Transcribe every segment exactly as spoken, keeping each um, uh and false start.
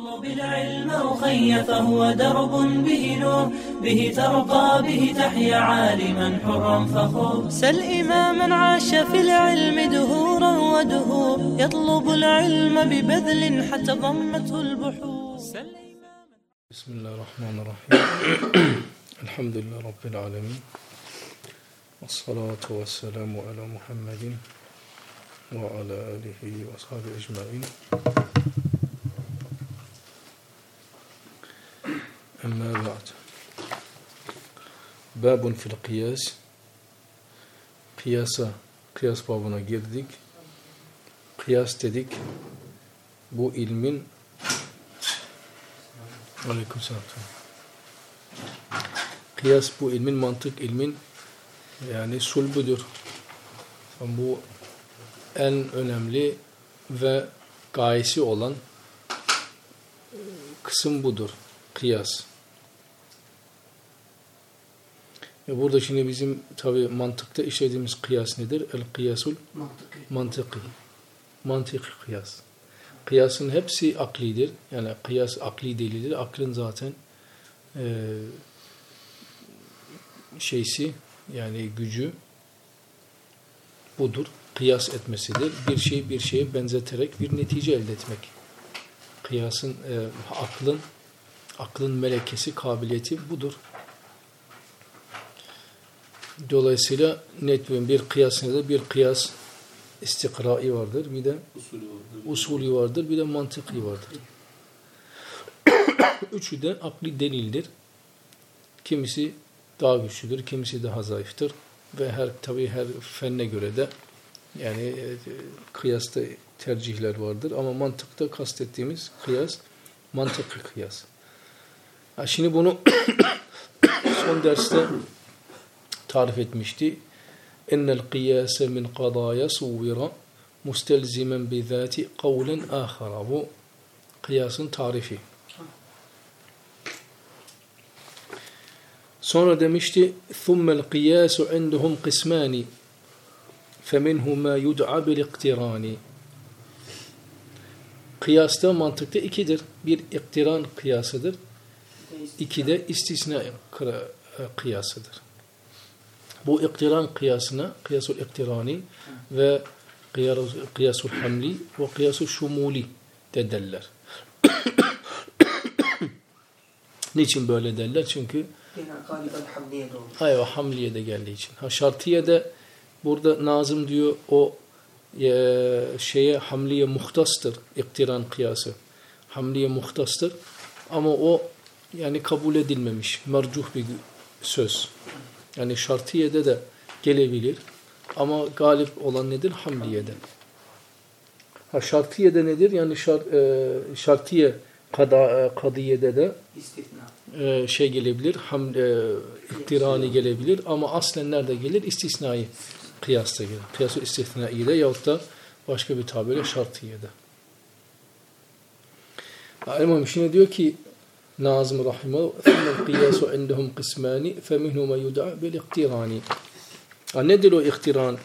اطلب العلم أخي فهو درب به نور به ترقى به تحيا عالما حرا فخور سل إماما عاش في العلم دهورا ودهور يطلب العلم ببذل حتى ضمته البحور بسم الله الرحمن الرحيم الحمد لله رب العالمين والصلاة والسلام على محمد وعلى آله وصحبه أجمعين أما بعد باب في القياس Kıyasa, kıyas babına girdik. Kıyas dedik. Bu ilmin Aleykümselam. Kıyas bu ilmin, mantık ilmin yani sulbudur. Bu en önemli ve gayesi olan kısım budur. Kıyas. E burada şimdi bizim tabi mantıkta işlediğimiz kıyas nedir? El-kıyasul mantıki. Mantıki kıyas. Kıyasın hepsi aklidir. Yani kıyas akli delildir. Aklın zaten e, şeysi yani gücü budur. Kıyas etmesidir. Bir şeyi bir şeye benzeterek bir netice elde etmek. Kıyasın e, aklın aklın melekesi, kabiliyeti budur. Dolayısıyla net bir kıyas nedir? Bir kıyas istikrai vardır. Bir de usulü vardır. Usulü vardır. Bir de mantıki vardır. Üçü de akli delildir. Kimisi daha güçlüdür, kimisi daha zayıftır. Ve her tabii her fenne göre de yani e, kıyasta tercihler vardır. Ama mantıkta kastettiğimiz kıyas mantıklı kıyas. Ha, şimdi bunu son derste tarif etmişti. Ennel kıyase min qadaya suvvira mustelzimen bizati kavlen ahara. Bu kıyasın tarifi. Sonra demişti thummel kıyasu indahum kısmani feminhu ma yud'a bil iktirani. Kıyasta mantıkta ikidir. Bir iktiran kıyasıdır. İki de istisna kıyasıdır. Bu iktiran kıyasına kıyasul iktirani ve kıyasul hamli ve kıyasul şumuli de derler. Niçin böyle derler? Çünkü hayır, hamliye de geldiği için. Ha, şartiye de burada Nazım diyor o e, şeye hamliye muhtastır. İktiran kıyası. Hamliye muhtastır. Ama o yani kabul edilmemiş. Mercuh bir söz. Yani şartiyede de gelebilir. Ama galip olan nedir? Hamliyede. Ha, şartiyede nedir? Yani şart, e, şartiye kada, e, kadiyede de e, şey gelebilir. Ham, e, iktirani gelebilir. Ama aslen nerede gelir? İstisnai kıyasta gelir. Kıyasul istisnai'de yahut da başka bir tabirle şartiyede. İmam şimdi diyor ki Nazım rahimahullah "Thumma kıyasu indahum kısmani feminhu ma yud'a bil iktirani." Nedir o iktiran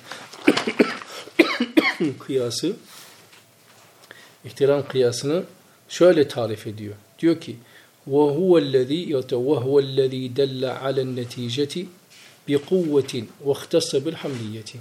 kıyası? İktiran kıyasını şöyle tarif ediyor. Diyor ki: "Ve huve'llezî yetevehhu'llezî delle alen neticeti bi kuvvetin ve ihtassa bil hamliyeti."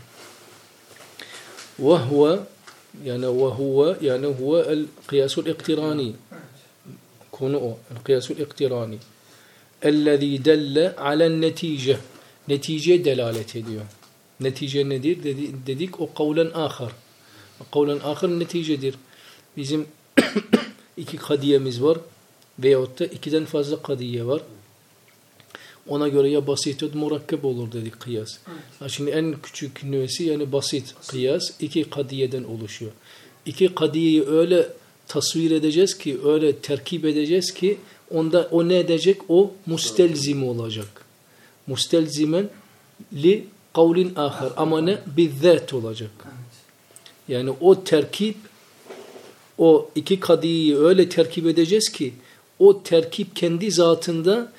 Ve huve yani ve huve yani huve el kıyasul iktirani. Konu o. Kıyasul iktirani. Ellezî delle alen netice. Neticeye delalet ediyor. Netice nedir? Dedi, dedik o kavlen ahar. Kavlen ahar neticedir. Bizim iki kadiyemiz var veyahut da ikiden fazla kadiye var. Ona göre ya basit ya murakkab olur dedik kıyas. Evet. Şimdi en küçük nüvesi yani basit kıyas iki kadiyeden oluşuyor. İki kadiyeyi öyle tasvir edeceğiz ki, öyle terkip edeceğiz ki onda o ne edecek? O mustelzim olacak. Mustelzimen li kavlin ahar. Ama ne? Bizzat olacak. Yani o terkip, o iki kadiyeyi öyle terkip edeceğiz ki o terkip kendi zatında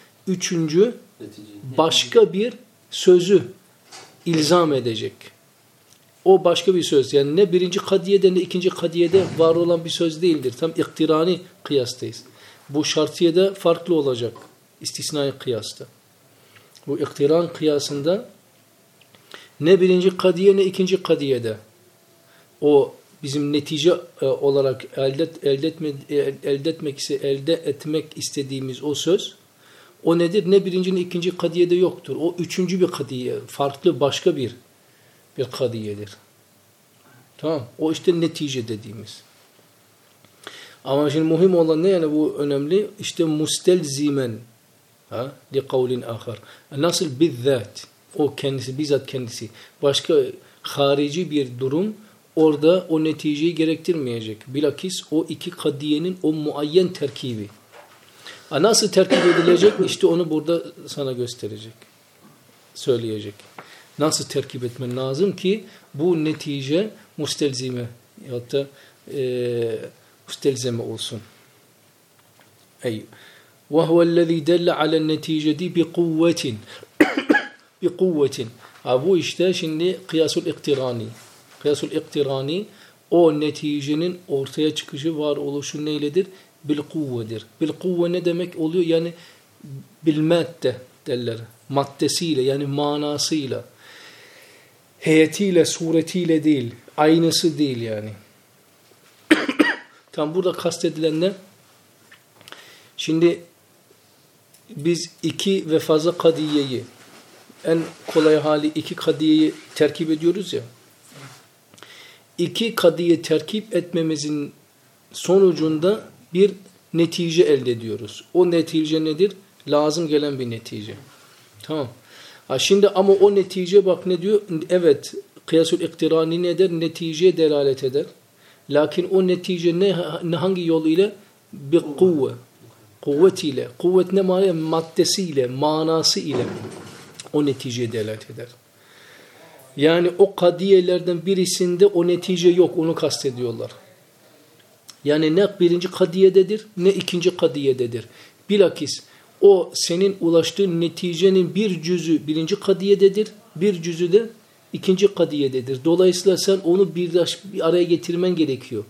üçüncü başka bir sözü ilzam edecek. O başka bir söz. Yani ne birinci kadiyede ne ikinci kadiyede var olan bir söz değildir. Tam iktirani kıyastayız. Bu şartiyede farklı olacak. İstisnai kıyasta. Bu iktiran kıyasında ne birinci kadiye ne ikinci kadiyede o bizim netice olarak elde, elde, etme, elde etmek ise elde etmek istediğimiz o söz o nedir? Ne birinci ne ikinci kadiyede yoktur. O üçüncü bir kadiye. Farklı başka bir bir kadiyedir. Tamam. O işte netice dediğimiz. Ama şimdi mühim olan ne yani bu önemli? İşte mustelzimen ha li kavlin ahar. Nasıl bizzat o kendisi bizzat kendisi başka harici bir durum orada o neticeyi gerektirmeyecek. Bilakis o iki kadiyenin o muayyen terkibi. Nasıl terkip edilecek? İşte onu burada sana gösterecek. Söyleyecek. Nasıl terkip etmen lazım ki bu netice mustelzime ya da e, mustelzeme olsun. Ey. Ve huvellezî delle alen neticedi bi kuvvetin. Bi kuvvetin. Ha bu işte şimdi kıyasul iktirani. Kıyasul iktirani o neticenin ortaya çıkışı var oluşu neyledir? Bil kuvvedir. Bil kuvve ne demek oluyor? Yani bil madde derler. Maddesiyle yani manasıyla. Heyetiyle, suretiyle değil. Aynısı değil yani. Tam burada kastedilen ne? Şimdi biz iki ve fazla kadiyeyi en kolay hali iki kadiyeyi terkip ediyoruz ya. İki kadiye terkip etmemizin sonucunda bir netice elde ediyoruz. O netice nedir? Lazım gelen bir netice. Tamam. Ha şimdi ama o netice bak ne diyor? Evet, kıyasul iktirani ne eder? Neticeye delalet eder. Lakin o netice ne, hangi yol ile? Bir kuvve. Kuvvetiyle. Kuvvet ne mana? Maddesiyle, manası ile o neticeye delalet eder. Yani o kadiyelerden birisinde o netice yok. Onu kastediyorlar. Yani ne birinci kadiyededir ne ikinci kadiyededir. Bilakis o senin ulaştığın neticenin bir cüzü birinci kadiyededir. Bir cüzü de ikinci kadiyededir. Dolayısıyla sen onu bir, bir araya getirmen gerekiyor.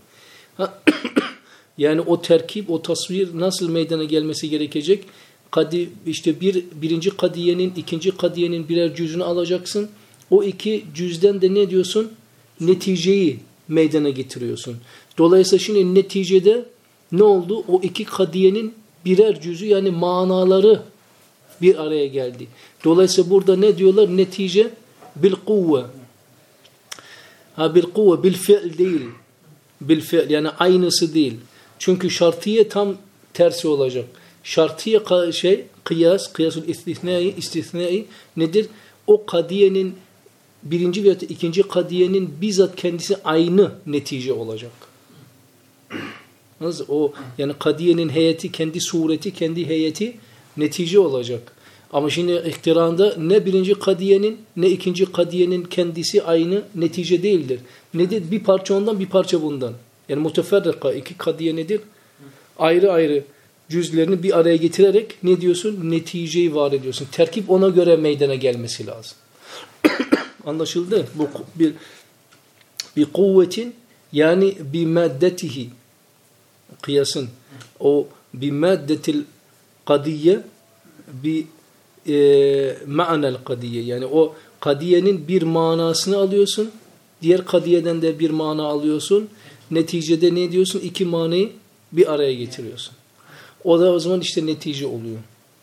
Yani o terkip, o tasvir nasıl meydana gelmesi gerekecek? Kadi, işte bir, birinci kadiyenin, ikinci kadiyenin birer cüzünü alacaksın. O iki cüzden de ne diyorsun? Neticeyi meydana getiriyorsun. Dolayısıyla şimdi neticede ne oldu? O iki kadiyenin birer cüzü yani manaları bir araya geldi. Dolayısıyla burada ne diyorlar? Netice bil kuvve. Ha bil kuvve, bil fi'l değil. Bil fi'l yani aynısı değil. Çünkü şartiye tam tersi olacak. Şartiye şey kıyas, kıyasul istisnai, istisnai nedir? O kadiyenin birinci veya ikinci kadiyenin bizzat kendisi aynı netice olacak. Nasıl? O yani kadiyenin heyeti, kendi sureti, kendi heyeti netice olacak. Ama şimdi iktiranda ne birinci kadiyenin ne ikinci kadiyenin kendisi aynı netice değildir. Nedir? Bir parça ondan bir parça bundan. Yani muteferrika iki kadiye nedir? Ayrı ayrı cüzlerini bir araya getirerek ne diyorsun? Neticeyi var ediyorsun. Terkip ona göre meydana gelmesi lazım. Anlaşıldı? Bu bir bir kuvvetin yani bir maddetihi kıyasın o bir maddetil kadiye bir e, ma'nel kadiye yani o kadiyenin bir manasını alıyorsun. Diğer kadiyeden de bir mana alıyorsun. Neticede ne diyorsun? İki manayı bir araya getiriyorsun. O da o zaman işte netice oluyor.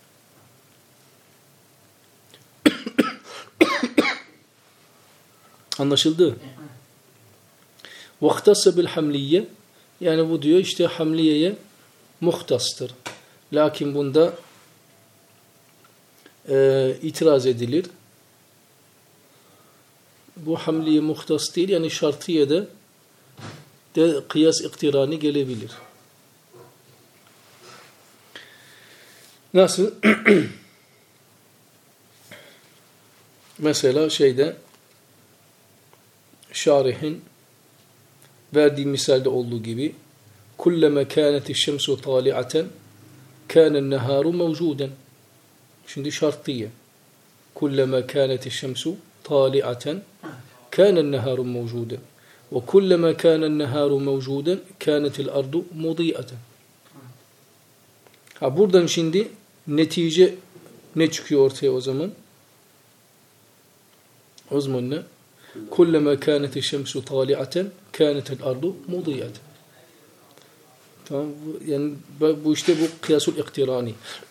Anlaşıldı? وَاخْتَصَّ بِالْحَمْلِيَّ yani bu diyor işte hamliyeye muhtastır. Lakin bunda e, itiraz edilir. Bu hamliye muhtas değil yani şartiyede de kıyas iktirani gelebilir. Nasıl? Mesela şeyde şarihin verdiği misalde olduğu gibi kullama kanat eş-şemsu tali'aten kana en-neharu mevcudan. Şimdi şartiye. Kullama kanat eş-şemsu tali'aten كان النهار موجودا وكلما كان النهار موجودا كانت الأرض مضيئة. Ha buradan şimdi netice ne çıkıyor ortaya o zaman? O zaman ne? Kullama kânet şemsu tâli'aten kânetel ardu mudî'aten. Tamam, yani bu işte bu kıyasul iktirani.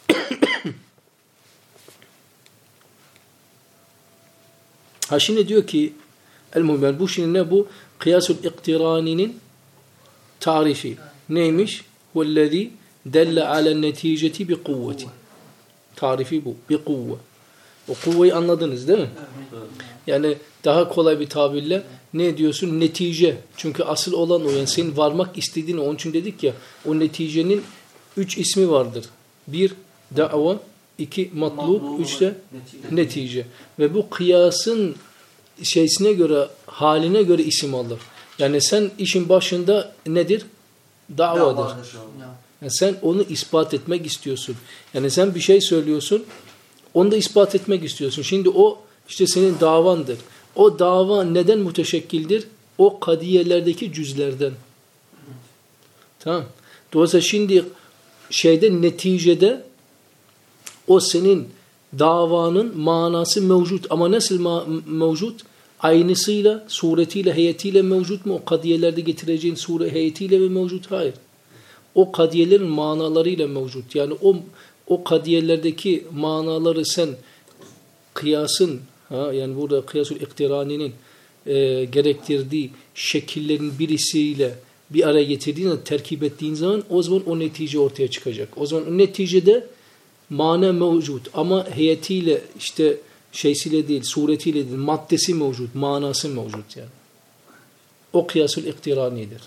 Ha şimdi diyor ki el-muhim, bu şimdi ne bu? Kıyasul iktiraninin tarifi neymiş? Vellezî delle alen neticeti bi kuvveti. Tarifi bu. Bi kuvve. O kuvveyi anladınız değil mi? Yani daha kolay bir tabirle ne diyorsun? Netice. Çünkü asıl olan o. Yani senin varmak istediğin, onun için dedik ya, o neticenin üç ismi vardır. Bir, da'va. iki, matlub. Üç de netice. Ve bu kıyasın şeysine göre, haline göre isim alır. Yani sen işin başında nedir? Da'vadır. Yani sen onu ispat etmek istiyorsun. Yani sen bir şey söylüyorsun, onu da ispat etmek istiyorsun. Şimdi o işte senin davandır. O dava neden müteşekkildir? O kadiyelerdeki cüzlerden. Tamam. Dolayısıyla şimdi şeyde, neticede o senin davanın manası mevcut. Ama nasıl ma- mevcut? Aynısıyla, suretiyle, heyetiyle mevcut mu? O kadiyelerde getireceğin sure heyetiyle mi mevcut? Hayır. O kadiyelerin manalarıyla mevcut. Yani o o kadiyelerdeki manaları sen kıyasın, ha, yani burada kıyasul iktiraninin e, gerektirdiği şekillerin birisiyle bir araya getirdiğin, terkip ettiğin zaman o zaman o netice ortaya çıkacak. O zaman o neticede mana mevcut ama heyetiyle, işte şeysiyle değil, suretiyle değil, maddesi mevcut, manası mevcut yani. O kıyasul iktiranidir.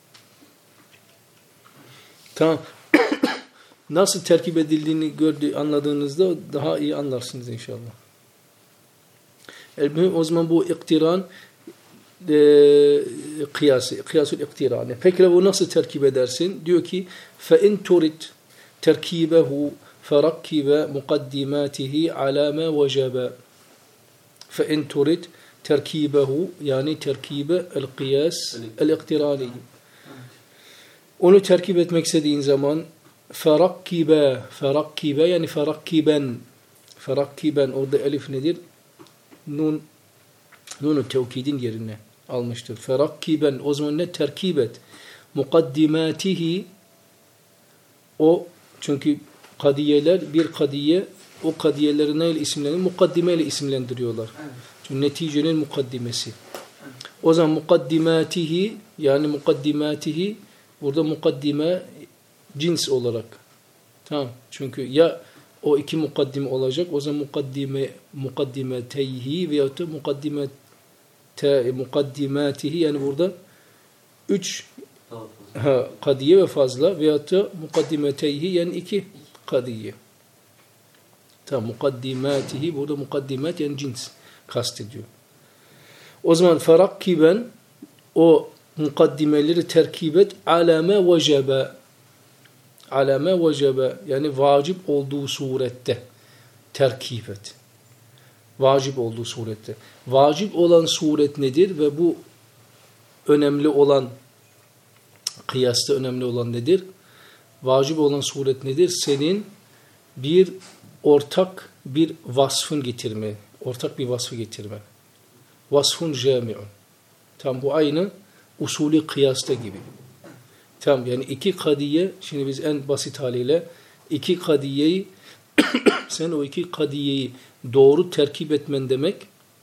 Tamam. Nasıl terkip edildiğini gördüğü, anladığınızda daha iyi anlarsınız inşallah. El-mühim, o zaman bu iktiran e, kıyası, kıyasul iktirani. Peki bu nasıl terkip edersin? Diyor ki فَاِنْ تُرِدْ تَرْكِيبَهُ فَرَكِّبَ مُقَدِّمَاتِهِ عَلَى مَا وَجَبَ فَاِنْ تُرِدْ terkibehu, yani terkibe el-kıyas el-iktirani. Onu terkip etmek istediğin zaman ferakkibe, ferakkibe yani ferakkiben, ferakkiben, orada elif nedir? Nun, nun-u tevkidin yerine almıştır. Ferakkiben, o zaman ne? Terkip et. Mukaddimatihi, o çünkü kadiyeler, bir kadiye, o kadiyeleri neyle isimlendiriyor? Mukaddime ile isimlendiriyorlar. Çünkü neticenin mukaddimesi. O zaman mukaddimatihi, yani mukaddimatihi, burada mukaddime cins olarak. Tamam. Çünkü ya o iki mukaddime olacak, o zaman mukaddime mukaddimeteyhi veyahut da mukaddime mukaddimatihi, yani burada üç ha, kadiye ve fazla veyahut da mukaddimeteyhi, yani iki kadiye. Tamam. Mukaddimatihi, burada mukaddimat yani cins kastediyor. O zaman ferakkiben, o mukaddimeleri terkip et, alame vecebe, alame vecebe, yani vacip olduğu surette terkip et. Vacip olduğu surette. Vacip olan suret nedir ve bu önemli olan, kıyasta önemli olan nedir? Vacip olan suret nedir? Senin bir ortak bir vasfın getirme, ortak bir vasfı getirme. Vasfun cami'un. Tam bu aynı usulü kıyasta gibi. Tamam, yani iki kadiye, şimdi biz en basit haliyle iki kadiyeyi sen o iki kadiyeyi doğru terkip etmen demek,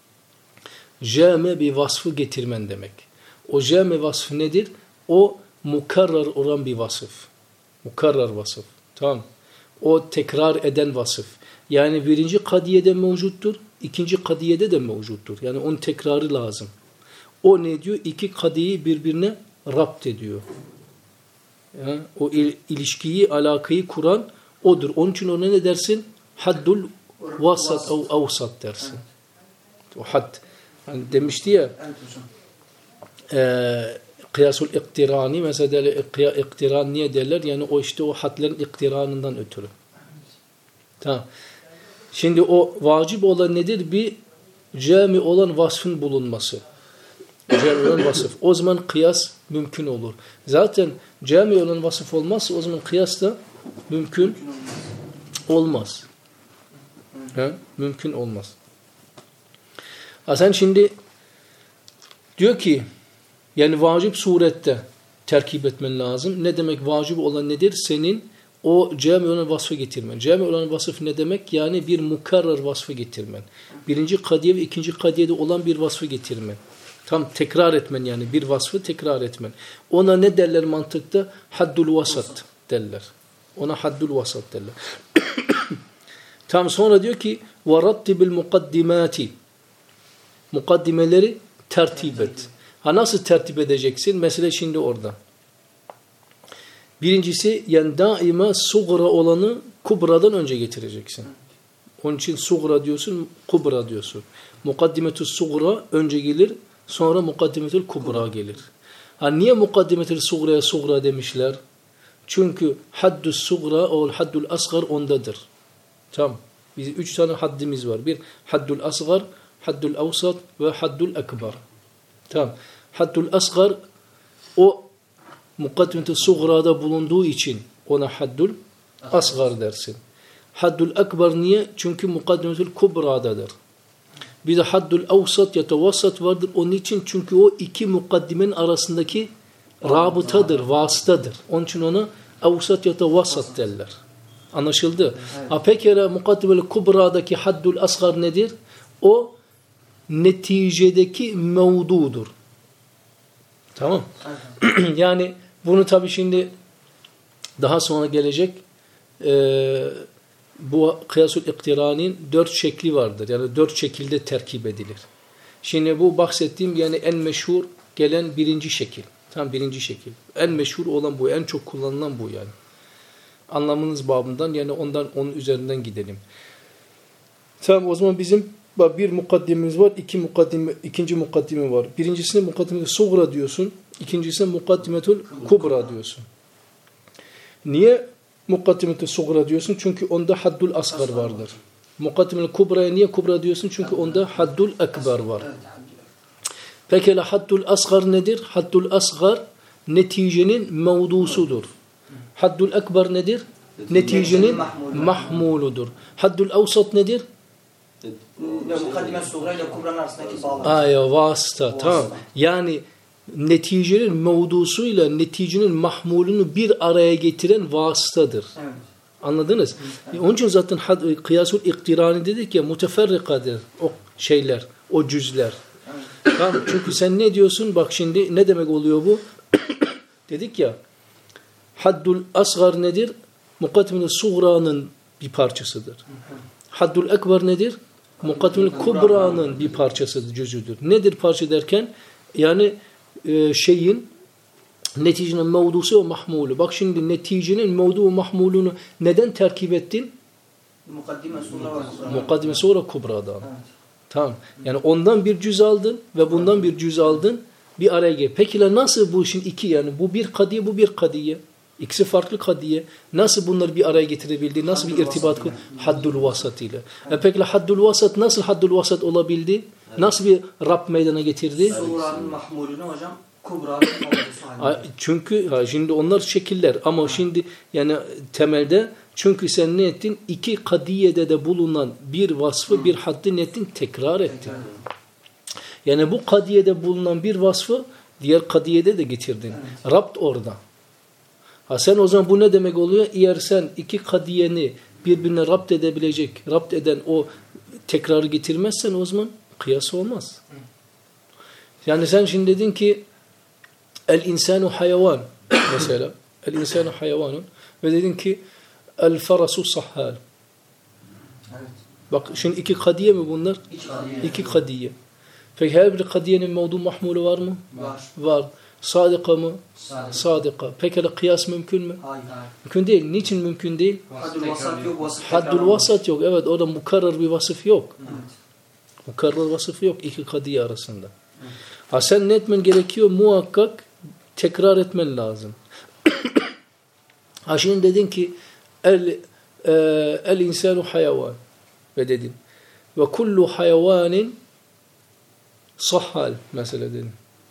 cami bir vasfı getirmen demek. O cami vasfı nedir? O mukarrar olan bir vasıf. Mukarrar vasıf. Tamam. O tekrar eden vasıf. Yani birinci kadiyede mevcuttur, ikinci kadiyede de mevcuttur. Yani onun tekrarı lazım. O ne diyor? İki kadiyi birbirine rapt ediyor. Yani o il, ilişkiyi, alakayı kuran odur. Onun için ona ne dersin? Haddul vasat ev avsat dersin. O had. Yani demişti ya e, kıyasul iktirani, mesela iktiran niye derler? Yani o işte o hadlerin iktiranından ötürü. Tamam. Şimdi o vacip olan nedir? Bir cami olan vasfın bulunması. Cami olan vasıf. O zaman kıyas mümkün olur. Zaten cami olan vasıf olmazsa o zaman kıyas da mümkün olmaz. He? Mümkün olmaz. Ha sen şimdi diyor ki yani vacip surette terkip etmen lazım. Ne demek vacip olan nedir? Senin o cami olan vasfı getirmen. Cami olan vasıf ne demek? Yani bir mukarrar vasfı getirmen. Birinci kadiye ve ikinci kadiyede olan bir vasfı getirmen. Tam tekrar etmen yani bir vasfı tekrar etmen. Ona ne derler mantıkta? Haddul vasat derler. Ona haddul vasat derler. Tam sonra diyor ki وَرَتِّبِ الْمُقَدِّمَاتِ Mukaddimeleri tertip et. Ha nasıl tertip edeceksin? Mesele şimdi orada. Birincisi yani daima sugra olanı kubradan önce getireceksin. Onun için sugra diyorsun, kubra diyorsun. Mukaddimetü sugra önce gelir, sonra mukaddimetül kubra gelir. Ha niye mukaddimetül sugraya sugra demişler? Çünkü haddü sugra o haddül asgar ondadır. Tamam. Bizim üç tane haddimiz var. Bir haddül asgar, haddül avsat ve haddül ekber. Tamam. Haddül asgar o mukaddimetü sugrada bulunduğu için ona haddül asgar dersin. Haddül ekber niye? Çünkü mukaddimetül kubradadır. Bir de haddül avsat ya da vasat vardır. Onun için çünkü o iki mukaddimenin arasındaki rabıtadır, vasıtadır. Onun için ona avsat ya da vasat derler. Anlaşıldı? Evet. Ha pekala mukaddimel kubradaki haddül asgar nedir? O neticedeki mevdudur. Tamam. Evet. Yani bunu tabii şimdi daha sonra gelecek e, bu kıyasül iktiranın dört şekli vardır. Yani dört şekilde terkip edilir. Şimdi bu bahsettiğim yani en meşhur gelen birinci şekil. Tam birinci şekil. En meşhur olan bu. En çok kullanılan bu yani. Anlamınız babından yani ondan onun üzerinden gidelim. Tamam o zaman bizim bir mukaddimemiz var, iki mukaddime, ikinci mukaddime var. Birincisine mukaddimetül sugra diyorsun, ikincisine mukaddimetül kubra diyorsun. Niye mukaddimetül sugra diyorsun? Çünkü onda haddul asgar vardır. Mukaddimetül kubraya niye kubra diyorsun? Çünkü onda haddul ekber var. Pekala haddul asgar nedir? Haddul asgar neticenin mevdusudur. Haddul ekber nedir? Neticenin mahmuludur. Haddul avsat nedir? Mukaddime sugra ile kubranın arasındaki bağlantı. Aya vasıta. Tamam. Yani neticenin mevdusuyla neticenin mahmulunu bir araya getiren vasıtadır. Evet. Anladınız? Evet. Onun için zaten kıyasül iktirani dedik ya muteferrikadır o şeyler, o cüzler. Evet. Tamam. Çünkü sen ne diyorsun? Bak şimdi ne demek oluyor bu? Dedik ya haddul asgar nedir? Mukaddimetül sugra'nın bir parçasıdır. Haddul ekber nedir? Mukaddimetül kubra'nın bir parçasıdır, cüzüdür. Nedir parça derken? Yani e, şeyin neticenin mevdusu ve mahmulu. Bak şimdi neticenin mevdu ve mahmulunu neden terkip ettin? Mukaddime sugra. Mukaddime sugra kubra'dan. Evet. Tamam. Yani ondan bir cüz aldın ve bundan bir cüz aldın. Bir araya gel. Peki nasıl bu işin iki yani? Bu bir kadiye, bu bir kadiye. İkisi farklı kadiye. Nasıl bunları bir araya getirebildi? Nasıl haddul bir irtibat kurdu? Haddul vasat ile. E peki haddul vasat nasıl haddul vasat olabildi? Evet. Nasıl bir Rab meydana getirdi? Sura'nın mahmulünü hocam Kubra'nın mahmulü. Çünkü ha, şimdi onlar şekiller ama evet. Şimdi yani temelde çünkü sen ne ettin? İki kadiyede de bulunan bir vasfı hmm. bir haddi ne ettin? Tekrar ettin. Evet. Yani bu kadiyede bulunan bir vasfı diğer kadiyede de getirdin. Evet. Rabt orada. Ha sen o zaman bu ne demek oluyor? Eğer sen iki kadiyeni birbirine rapt edebilecek, rapt eden o tekrarı getirmezsen o zaman kıyas olmaz. Yani sen şimdi dedin ki el insanu hayvan mesela. El insanu hayvanun ve dedin ki el farasu sahhal. Evet. Bak şimdi iki kadiye mi bunlar? İki kadiye. İki kadiye. Peki her bir kadiyenin mevdu mahmulu var mı? Var. Var. Sadıka mı? Sadıka. Sadıka. Pekala kıyas mümkün mü? Hayır. Mümkün değil. Niçin mümkün değil? Haddul vasat yok. Vasıf Haddul vasat yok. Evet orada mukarrar bir vasıf yok. Evet. Mukarrar vasıf yok iki kadiye arasında. Evet. Ha sen ne etmen gerekiyor? Muhakkak tekrar etmen lazım. Ha şimdi dedin ki el, e, el insanu hayvan ve dedin ve kullu hayvanin sahhal mesela dedin.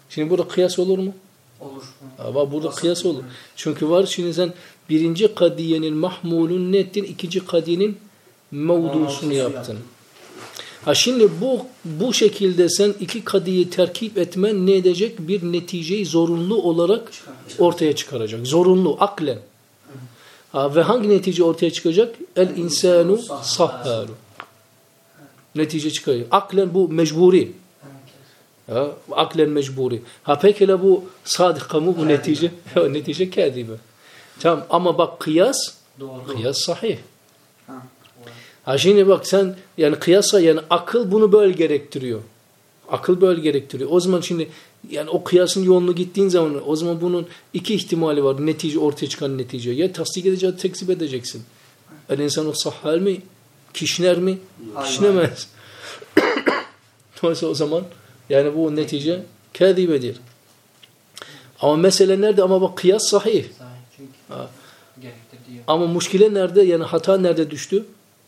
Şimdi burada kıyas olur mu? Olur. Ama burada kıyas olur. Çünkü var şimdi sen birinci kadiyenin mahmulunu ne ettin? İkinci kadiyenin mevdusunu yaptın. Ha şimdi bu bu şekilde sen iki kadiyi terkip etmen ne edecek? Bir neticeyi zorunlu olarak ortaya çıkaracak. Zorunlu, aklen. Ha, ve hangi netice ortaya çıkacak? El insanu sahharu. Netice çıkıyor. Aklen bu mecburi. Ha, aklen mecburi. Ha pekala bu sadıka mı bu netice? Netice kâdibe. Tamam ama bak kıyas, Doğru. kıyas sahih. Ha. Ha şimdi bak sen yani kıyasa yani akıl bunu böyle gerektiriyor. Akıl böyle gerektiriyor. O zaman şimdi yani o kıyasın yolunu gittiğin zaman o zaman bunun iki ihtimali var. Netice ortaya çıkan netice. Ya tasdik edeceksin, tekzip edeceksin. El insan o sahhal mi? Kişner mi? Kişnemez. Dolayısıyla o zaman yani bu netice kâdibedir. Ama mesele nerede? Ama bak kıyas sahih. Çünkü Ha. gerektirdiği. Ama muşkile nerede? Yani hata nerede düştü?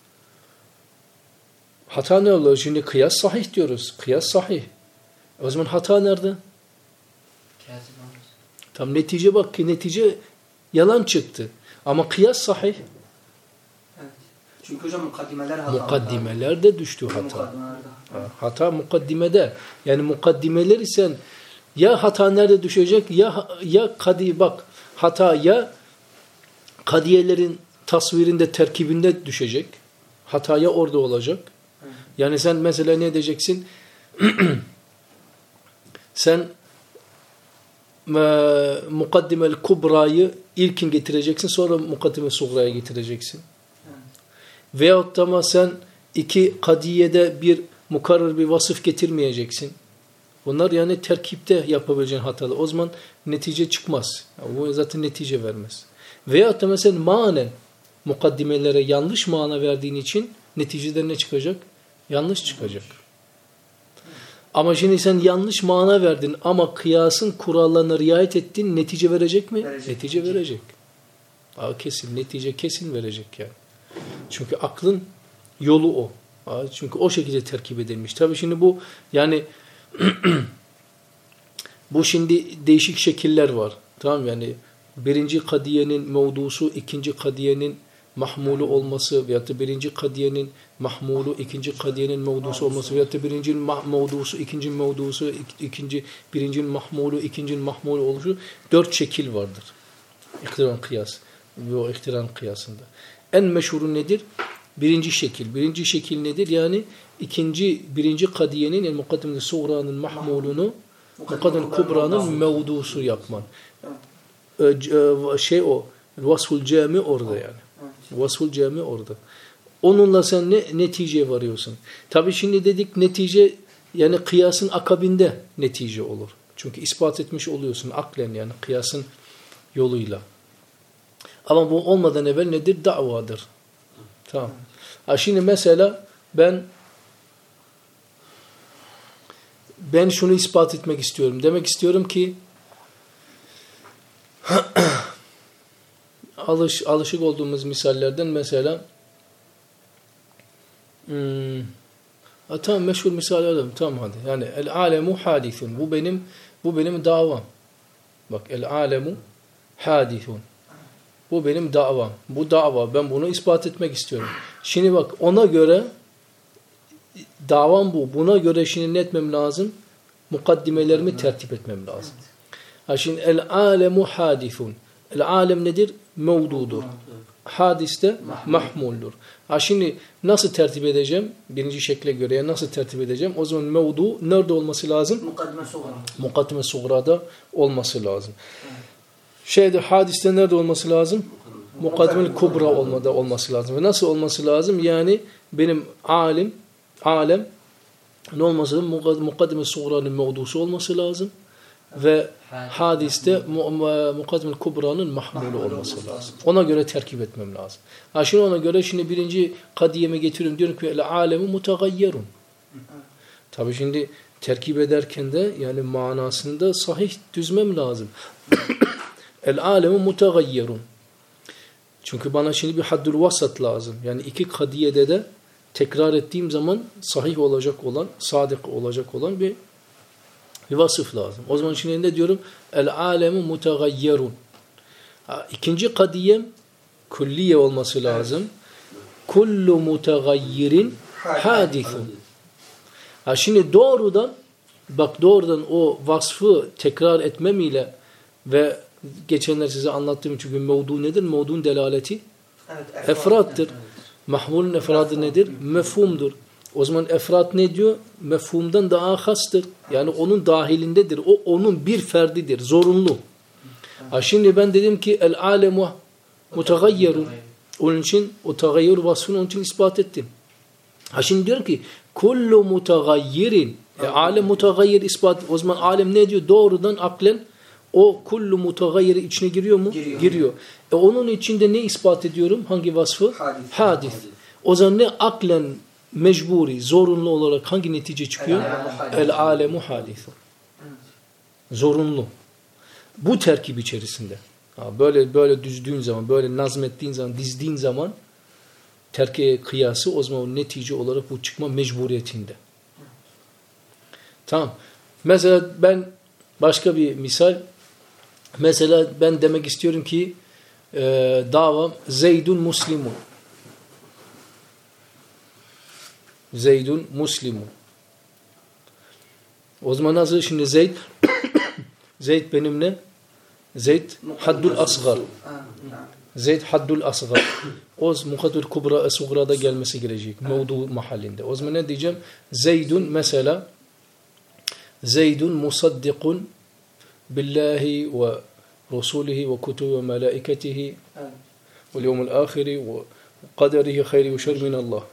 Hata ne oluyor? Şimdi kıyas sahih diyoruz. Kıyas sahih. O zaman hata nerede? Kâzib olmaz. Tam netice bak ki netice yalan çıktı. Ama kıyas sahih. Evet. Çünkü hocam mukaddimeler hata. Mukaddimelerde düştü hata. Mukaddimelerde. Ha, hata mukaddimede. Yani mukaddimeler isen ya hata nerede düşecek ya ya kadi bak hata ya kadiyelerin tasvirinde terkibinde düşecek. Hata ya orada olacak. Yani sen mesela ne diyeceksin? Sen e, mukaddimel kubrayı ilkin getireceksin sonra mukaddimel sugraya getireceksin. Veyahut da ama sen iki kadiyede bir mukarrer bir vasıf getirmeyeceksin. Bunlar yani terkipte yapabileceğin hatalar. O zaman netice çıkmaz. Yani bu zaten netice vermez. Veyahut da mesela manen mukaddimelere yanlış mana verdiğin için neticede ne çıkacak? Yanlış çıkacak. Ama şimdi sen yanlış mana verdin ama kıyasın kurallarına riayet ettin, netice verecek mi? Verecek. Netice verecek. Aa, kesin, netice kesin verecek yani. Çünkü aklın yolu o. Aa, çünkü o şekilde terkip edilmiş. Tabii şimdi bu yani bu şimdi değişik şekiller var. Tamam yani birinci kadiyenin mevdusu, ikinci kadiyenin mahmulu olması veyahut da birinci kadiyenin mahmulu, ikinci kadiyenin mevdusu olması veyahut da birincinin mevdusu, ikinci mevdusu, ikinci, birincinin mahmulu, ikincinin mahmulu oluşu dört şekil vardır. İktiran kıyas. Ve o iktiran kıyasında. En meşhuru nedir? Birinci şekil. Birinci şekil nedir? Yani ikinci, birinci kadiyenin yani mukaddimde suğranın mahmulunu mukaddimde kubranın mevdusu yapman. Ee, şey o. Vasful cami orada yani. Vasful cami orada. Onunla sen ne neticeye varıyorsun? Tabii şimdi dedik netice yani kıyasın akabinde netice olur. Çünkü ispat etmiş oluyorsun aklen yani kıyasın yoluyla. Ama bu olmadan evvel nedir? Davadır. Tamam. Ha şimdi mesela ben ben şunu ispat etmek istiyorum. Demek istiyorum ki alış, alışık olduğumuz misallerden mesela hmm, ha, tamam meşhur misal alalım. Tamam hadi. Yani el alemu hadithun. Bu benim bu benim davam. Bak el alemu hadithun. Bu benim davam. Bu dava. Ben bunu ispat etmek istiyorum. Şimdi bak ona göre davam bu. Buna göre şimdi ne etmem lazım? Mukaddimelerimi tertip etmem lazım. Ha şimdi el alemu hadithun. El alem nedir? Mevdudur. Hadis de mahmuldur. Ha şimdi nasıl tertip edeceğim? Birinci şekle göre nasıl tertip edeceğim? O zaman mevdu nerede olması lazım? Mukaddime suğra. Mukaddime suğrada olması lazım. Şeyde hadiste nerede olması lazım? Mukaddime kubra olmada olması lazım. Ve nasıl olması lazım? Yani benim alim, alem ne olması lazım? Mukaddime suğranın mevdusu olması lazım. Ve hadiste mukaddime kubranın mahmulu olması lazım. Ona göre terkip etmem lazım. Ha şimdi ona göre şimdi birinci kadiyeme getiriyorum. Diyorum ki el alemu mutagayyerun. Tabii şimdi terkip ederken de yani manasını da sahih düzmem lazım. El alemu mutagayyerun. Çünkü bana şimdi bir haddül vasat lazım. Yani iki kadiyede de tekrar ettiğim zaman sahih olacak olan, sadık olacak olan bir Bir vasıf lazım. O zaman şimdi ne diyorum? El alemu mutegayyerun. İkinci kadiyem külliye olması lazım. Kullu mutegayyirin hadithun. Ha şimdi doğrudan bak doğrudan o vasfı tekrar etmemiyle ve geçenler size anlattığım çünkü mevdu nedir? Mevdu'nun delaleti Evet, efrattır. Mahmulun efradı nedir? Mefhumdur. O zaman efrat ne diyor? Mefhumdan daha hastır. Yani onun dahilindedir. O onun bir ferdidir. Zorunlu. Ha şimdi ben dedim ki el alemu mutegayyerun. Onun için o tagayyür vasfını onun için ispat ettim. Ha şimdi diyorum ki kullu mutegayyirin. E, alem mutegayyir ispat. O zaman alem ne diyor? Doğrudan aklen o kullu mutegayyiri içine giriyor mu? Giriyor. Giriyor. E, onun içinde ne ispat ediyorum? Hangi vasfı? Hadis. Hadis. O zaman ne aklen mecburi, zorunlu olarak hangi netice çıkıyor? El alemu hadis. Zorunlu. Bu terkip içerisinde. Ha, böyle böyle düzdüğün zaman, böyle nazmettiğin zaman, dizdiğin zaman terke kıyası o zaman o netice olarak bu çıkma mecburiyetinde. Tamam. Mesela ben başka bir misal mesela ben demek istiyorum ki e, davam Zeydun Muslimun. Zeydun Muslimun. O zaman nasıl şimdi Zeyd Zeyd benim ne? Zeyd haddul asgar. Zeyd haddul asgar. O mukaddül kubra esugrada gelmesi gelecek. Mevdu mahallinde. O zaman ne diyeceğim? Zeydun mesela Zeydun musaddikun billahi ve rasulihi ve kutubi ve melaiketihi ve yevmil ahiri ve kaderihi hayri ve şer minallah.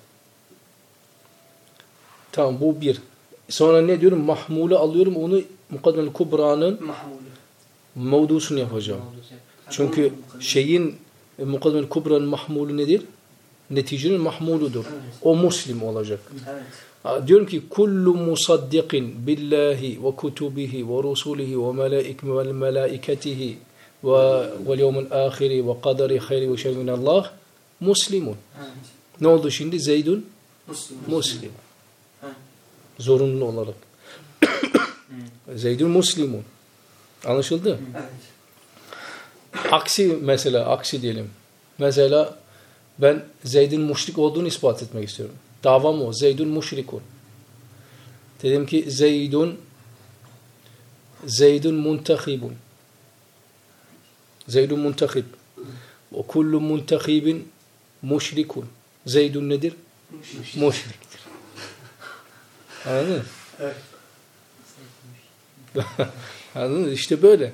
Tamam bu bir. Sonra ne diyorum? Mahmule alıyorum onu mukaddül kubranın mevdusunu yapacağım. Çünkü şeyin mukaddül kubranın mahmulu nedir? Neticenin mahmuludur. O Müslim olacak. Evet. Diyorum ki kullu musaddiqin billahi ve kutubihi ve rusulihi ve melaik ve melaiketihi ve vel yevmil ahiri ve kaderi hayri ve şer minallah Müslimun. Evet. Ne oldu şimdi? Zeydun Müslim. Müslim. Evet. Zorunlu olarak. Zeydun Müslimun. Anlaşıldı? Evet. Aksi mesela, aksi diyelim. Mesela ben Zeyd'in müşrik olduğunu ispat etmek istiyorum. Davam o. Zeydun müşrikun. Dedim ki Zeydun Zeydun muntahibun. Zeydun muntahib. Ve kullu muntahibin müşrikun. Zeydun nedir? Müşriktir. Anladın mı? Evet. Anladın mı? İşte böyle.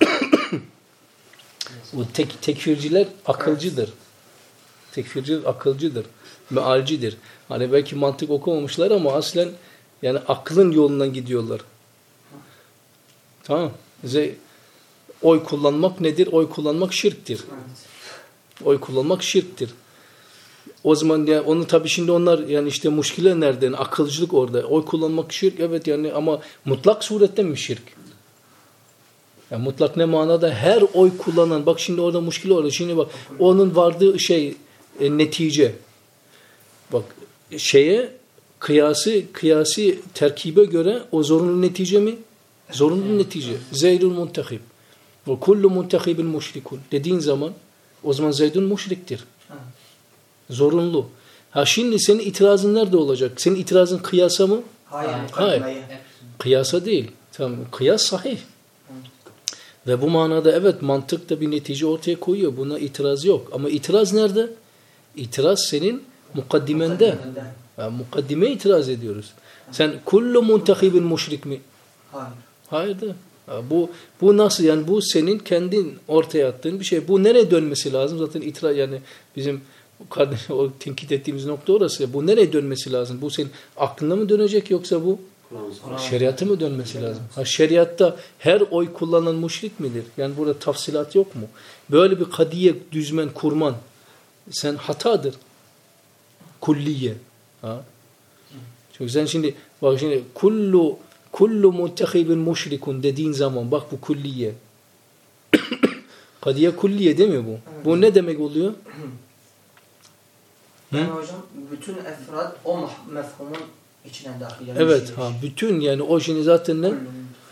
Bu tek, tekfirciler akılcıdır. Tekfirciler akılcıdır. Mealcidir. Hani belki mantık okumamışlar ama aslen yani aklın yolundan gidiyorlar. Tamam. Ze oy kullanmak nedir? Oy kullanmak şirktir. Oy kullanmak şirktir. O zaman yani onu tabii şimdi onlar yani işte muşkile nereden? Akılcılık orada. Oy kullanmak şirk evet yani ama mutlak surette mi şirk? Yani mutlak ne manada? Her oy kullanan bak şimdi orada muşkile orada. Şimdi bak onun vardığı şey e, netice. Bak şeye kıyası kıyasi terkibe göre o zorunlu netice mi? Zorunlu netice. Zeydun muntahib. Ve kullu muntahibin müşrikun. Dediğin zaman o zaman Zeydun müşriktir. Zorunlu. Ha şimdi senin itirazın nerede olacak? Senin itirazın kıyasa mı? Hayır. Hayır. Kıyasa değil. Tamam. Kıyas sahih. Ve bu manada evet mantıkta bir netice ortaya koyuyor. Buna itiraz yok. Ama itiraz nerede? İtiraz senin mukaddimende. Yani mukaddime itiraz ediyoruz. Sen kullu muntahibin müşrik mi? Hayır. Hayır da. Bu bu nasıl yani bu senin kendin ortaya attığın bir şey. Bu nereye dönmesi lazım? Zaten itiraz yani bizim kardeş o tenkit ettiğimiz nokta orası. Bu nereye dönmesi lazım? Bu senin aklına mı dönecek yoksa bu şeriata mı dönmesi lazım? Ha şeriatta her oy kullanan müşrik midir? Yani burada tafsilat yok mu? Böyle bir kadiye düzmen kurman sen hatadır. Kulliye. Ha? Çünkü sen şimdi bak şimdi kullu kullu muntahibin müşrikun dediğin zaman bak bu kulliye. Kadiye kulliye değil mi bu? Evet. Bu ne demek oluyor? Yani Hı? hocam bütün efrad o mefhumun içine dahil. Evet ha bütün yani o şimdi zaten ne?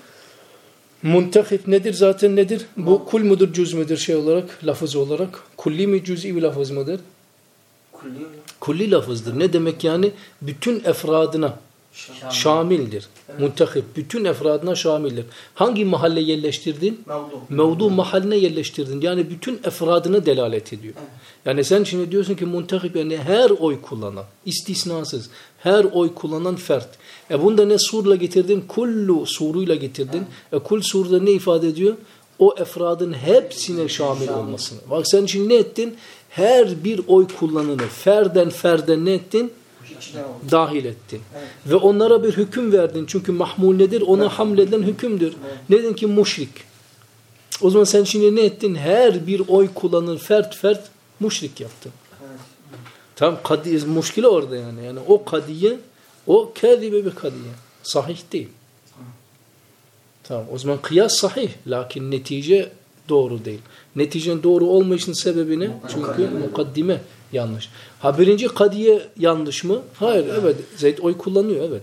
Muntakip nedir zaten nedir? Bu kul mudur cüz müdür şey olarak, lafız olarak? Kulli mi cüz'i bir lafız mıdır? Kulli mi? Kulli lafızdır. Ne demek yani? Bütün efradına şamildir. Evet. Muntakip bütün efradına şamildir. Hangi mahalle yerleştirdin? Mevdu. Mevdu mahalline yerleştirdin. Yani bütün efradına delalet ediyor. Evet. Yani sen şimdi diyorsun ki muntakip yani her oy kullanan, istisnasız, her oy kullanan fert. E bunda ne surla getirdin? Kullu suruyla getirdin. Evet. E kul surda ne ifade ediyor? O efradın hepsine şamil olmasını. Bak sen şimdi ne ettin? Her bir oy kullananı ferden ferden ne ettin? Dahil ettin. Evet. Ve onlara bir hüküm verdin. Çünkü mahmul nedir? Ona evet. hamledilen hükümdür. Evet. Ne dedin ki? Muşrik. O zaman sen şimdi ne ettin? Her bir oy kullanır fert fert muşrik yaptın. Evet. Tamam, kadiye muşkile orada yani. Yani o kadiye, o kâzibe bir kadiye. Sahih değil. Evet. Tamam, o zaman kıyas sahih. Lakin netice doğru değil. Neticenin doğru olmayışının sebebi ne? Çünkü mukaddime yanlış. Ha birinci kadiye yanlış mı? Hayır, evet. Zeyd oy kullanıyor, evet.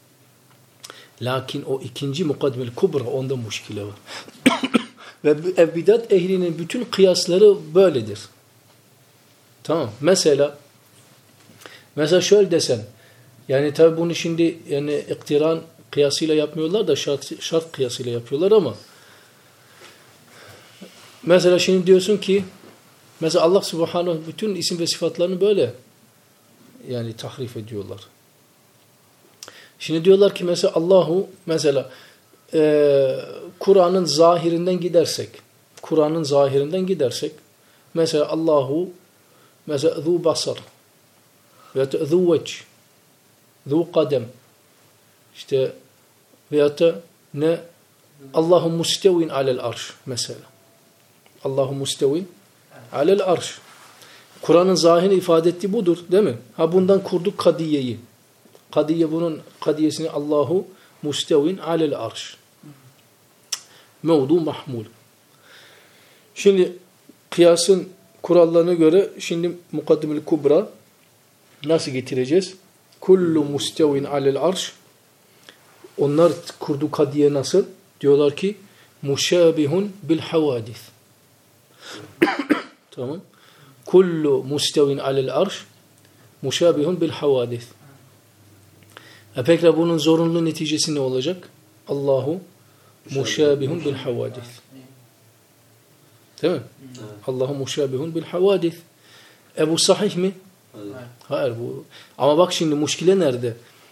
Lakin o ikinci mukaddimel kubra onda muşkile var. Ve bidat ehlinin bütün kıyasları böyledir. Tamam. Mesela mesela şöyle desen, yani tabi bunu şimdi yani iktiran kıyasıyla yapmıyorlar da şart, şart kıyasıyla yapıyorlar ama mesela şimdi diyorsun ki mesela Allah Subhanahu bütün isim ve sıfatlarını böyle yani tahrif ediyorlar. Şimdi diyorlar ki mesela Allahu mesela e, Kur'an'ın zahirinden gidersek Kur'an'ın zahirinden gidersek mesela Allahu mesela zu basar veya zu vecih zu kadem işte veya da ne Allahu mustevin alel arş mesela Allahu mustevin alel arş. Kur'an'ın zahirini ifade ettiği budur, değil mi? Ha bundan kurduk kadiyeyi. Kadiye bunun kadiyesini Allahu mustevin alel arş. Mevdu mahmul. Şimdi kıyasın kurallarına göre şimdi mukaddimel kubra nasıl getireceğiz? Kullu mustevin alel arş. Onlar kurdu kadiye nasıl? Diyorlar ki muşabihun bil havadis. Tamam. Kullu mustevin alel arş muşabihun bil havadis. E peki bunun zorunlu neticesi ne olacak? Allahu muşabihun bil havadis. Değil mi? Evet. Allahu muşabihun bil havadis. E bu sahih mi? Hayır. Hayır bu. Ama bak şimdi muşkile nerede?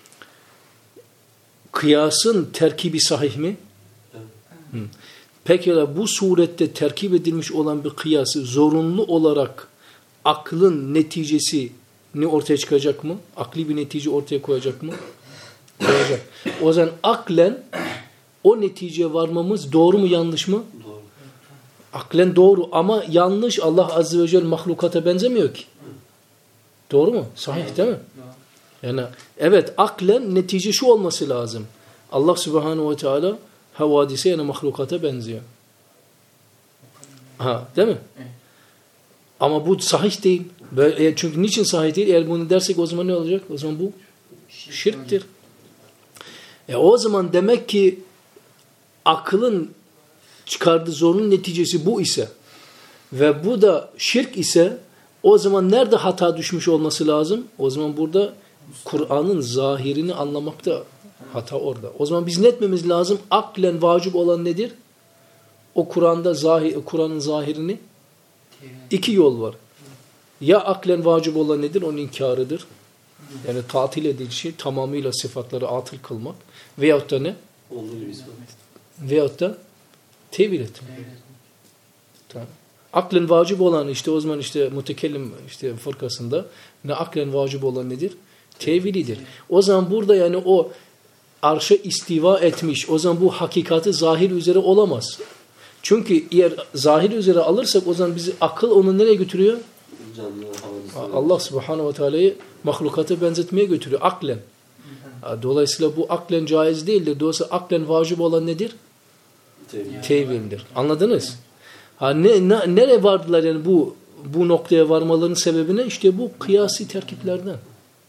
Kıyasın terkibi sahih mi? Evet. Hı. Pekala bu surette terkip edilmiş olan bir kıyası zorunlu olarak aklın neticesi ne ortaya çıkacak mı? Akli bir netice ortaya koyacak mı? Koyacak. O zaman aklen o neticeye varmamız doğru mu yanlış mı? Doğru. Aklen doğru ama yanlış. Allah Azze ve Celle mahlukata benzemiyor ki. Doğru mu? Sahih değil mi? Yani evet aklen netice şu olması lazım. Allah Subhanahu ve Teala havadise yani mahlukata benziyor. Ha, değil mi? Ama bu sahih değil. Böyle, çünkü niçin sahih değil? Eğer bunu dersek o zaman ne olacak? O zaman bu şirktir. E o zaman demek ki akılın çıkardığı zorunun neticesi bu ise ve bu da şirk ise o zaman nerede hata düşmüş olması lazım? O zaman burada Kur'an'ın zahirini anlamakta hata orada. O zaman biz ne etmemiz lazım? Aklen vacip olan nedir? O Kur'an'da zahir, Kur'an'ın zahirini iki yol var. Ya aklen vacip olan nedir? Onun inkarıdır. Yani tatil edici şey tamamıyla sıfatları atıl kılmak. Veyahut da ne? Veyahut da tevil etmek. Tamam. Aklen vacip olan işte o zaman işte mütekellim işte fırkasında ne aklen vacip olan nedir? Tevilidir. O zaman burada yani o arşa istiva etmiş. O zaman bu hakikati zahir üzere olamaz. Çünkü eğer zahir üzere alırsak o zaman bizi akıl onu nereye götürüyor? Allah Subhanahu ve Teala'yı mahlukata benzetmeye götürüyor. Aklen. Dolayısıyla bu aklen caiz değildir. Dolayısıyla aklen vacip olan nedir? Tevil. Tevildir. Anladınız? Ha, ne, ne, nereye vardılar yani bu bu noktaya varmalarının sebebine? İşte bu kıyasi terkiplerden.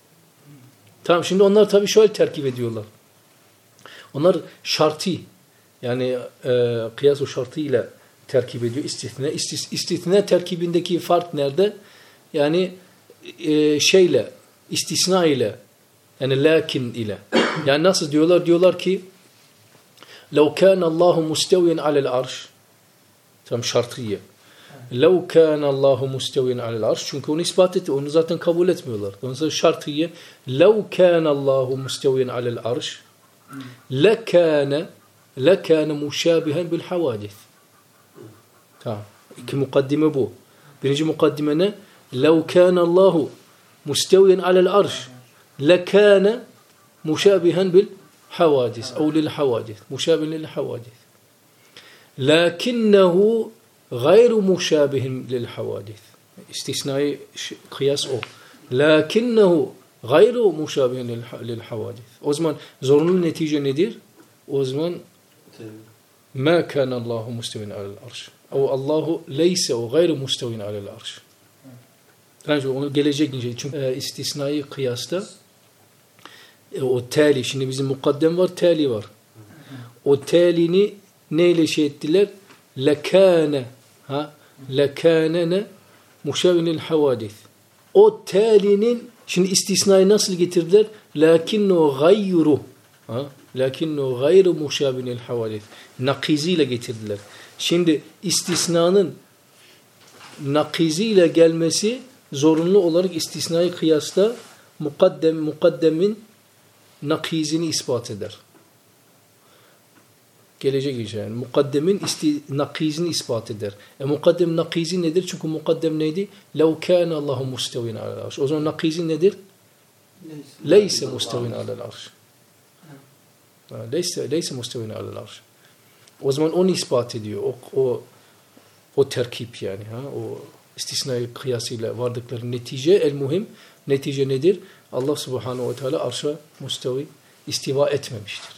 Tamam şimdi onlar tabii şöyle terkip ediyorlar. Onlar şarti Yani e, kıyas-ı şartıyla terkip ediyor istisna. İstis, istisna terkibindeki fark nerede? Yani e, şeyle, istisna ile, yani lakin ile. Yani nasıl diyorlar? Diyorlar ki لَوْ كَانَ اللّٰهُ مُسْتَوِيًا عَلَى الْعَرْشِ Tam şartıyı. لَوْ كَانَ اللّٰهُ مُسْتَوِيًا عَلَى الْعَرْشِ Çünkü onu ispat etti. Onu zaten kabul etmiyorlar. Onun şartıyı لَوْ كَانَ اللّٰهُ مُسْتَوِيًا عَلَى الْعَرْشِ لَكَانَ لَكَانَ مُشَابِهًا بِالْحَوَادِثِ Tamam. İki mukaddime bu. Birinci mukaddime ne? لَوْ كَانَ اللّٰهُ مُسْتَوِيًا عَلَى الْعَرْشِ لَكَانَ مُشَابِهًا بِالْحَوَادِثِ اَوْ لِلْحَوَادِثِ مُشَابِهًا لِلْحَوَادِثِ لَكِنَّهُ غَيْرُ مُشَابِهٍ لِلْحَوَادِثِ İstisnai kıyas o. لَكِنَّهُ غَيْرُ مُشَابِهٍ لِلْحَوَادِثِ O zaman zorunlu netice nedir? O zaman مَا كَانَ اللّٰهُ مُسْتَوِينَ عَلَى الْعَرْشِ O Allahu leyse o gayru mustevin alel arş. Bence onu gelecek ince. Çünkü e, istisnai kıyasta e, o tali, şimdi bizim mukaddem var, tali var. O talini neyle şey ettiler? Lekâne ha? Lekânene muşavinil havadith. O talinin şimdi istisnayı nasıl getirdiler? Lakinno gayru ha? Lakinno gayru muşavinil havadith. Nakiziyle getirdiler. Şimdi istisnanın nakiziyle gelmesi zorunlu olarak istisnai kıyasta mukaddem, mukaddemin nakizini ispat eder. Gelecek iş yani. Mukaddemin isti, nakizini ispat eder. E mukaddem nakizi nedir? Çünkü mukaddem neydi? لَوْ كَانَ اللّٰهُ مُسْتَوِينَ عَلَى الْعَرْشِ O zaman nakizi nedir? لَيْسَ مُسْتَوِينَ عَلَى الْعَرْشِ لَيْسَ لَيْسَ مُسْتَوِينَ عَلَى الْعَرْشِ O zaman onu ispat ediyor. O, o, o terkip yani. Ha? O istisnai kıyasıyla vardıkları netice, el muhim netice nedir? Allah subhanahu ve teala arşa mustavi istiva etmemiştir.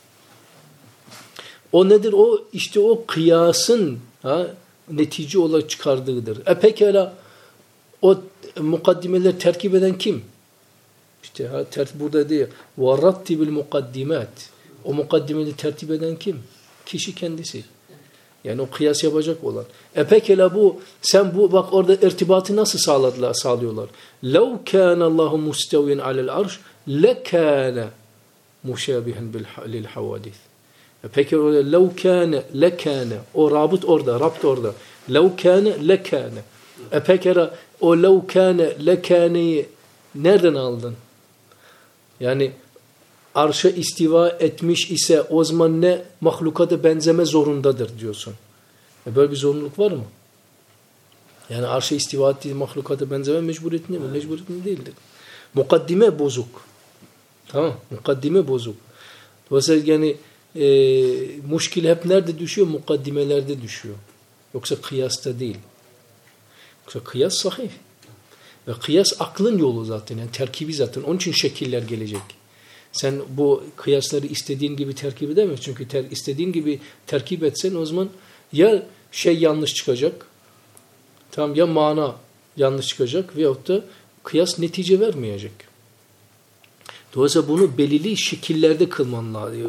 O nedir? O işte o kıyasın ha, netice olarak çıkardığıdır. E pekala o mukaddimeleri terkip eden kim? İşte ha, ter, burada diyor وَرَتِّبِ الْمُقَدِّمَاتِ O mukaddimeleri tertip eden kim? Kişi kendisi. Yani o kıyas yapacak olan. E pekala bu, sen bu bak orada irtibatı nasıl sağladılar, sağlıyorlar? لَوْ كَانَ اللّٰهُ مُسْتَوِينَ عَلَى الْعَرْشِ لَكَانَ مُشَابِهًا لِلْحَوَادِثِ E peki orada لَوْ كَانَ لَكَانَ O rabıt orada, rabt orada. لَوْ كَانَ لَكَانَ E pekala o لَوْ كَانَ لَكَانَ'yı nereden aldın? Yani arşa istiva etmiş ise o zaman ne mahlukata benzeme zorundadır diyorsun. E böyle bir zorunluluk var mı? Yani arşa istiva ettiği mahlukata benzeme mecburiyetinde mi? Mecburiyetinde değildir. Mukaddime bozuk. Tamam. Mukaddime bozuk. Dolayısıyla yani e, muşkil hep nerede düşüyor? Mukaddimelerde düşüyor. Yoksa kıyasta değil. Yoksa kıyas sahih. Ve kıyas aklın yolu zaten. Yani terkibi zaten. Onun için şekiller gelecek. Sen bu kıyasları istediğin gibi terkip edemezsin. Çünkü ter, istediğin gibi terkip etsen o zaman ya şey yanlış çıkacak, tamam, ya mana yanlış çıkacak veyahut da kıyas netice vermeyecek. Dolayısıyla bunu belirli şekillerde kılman lazım,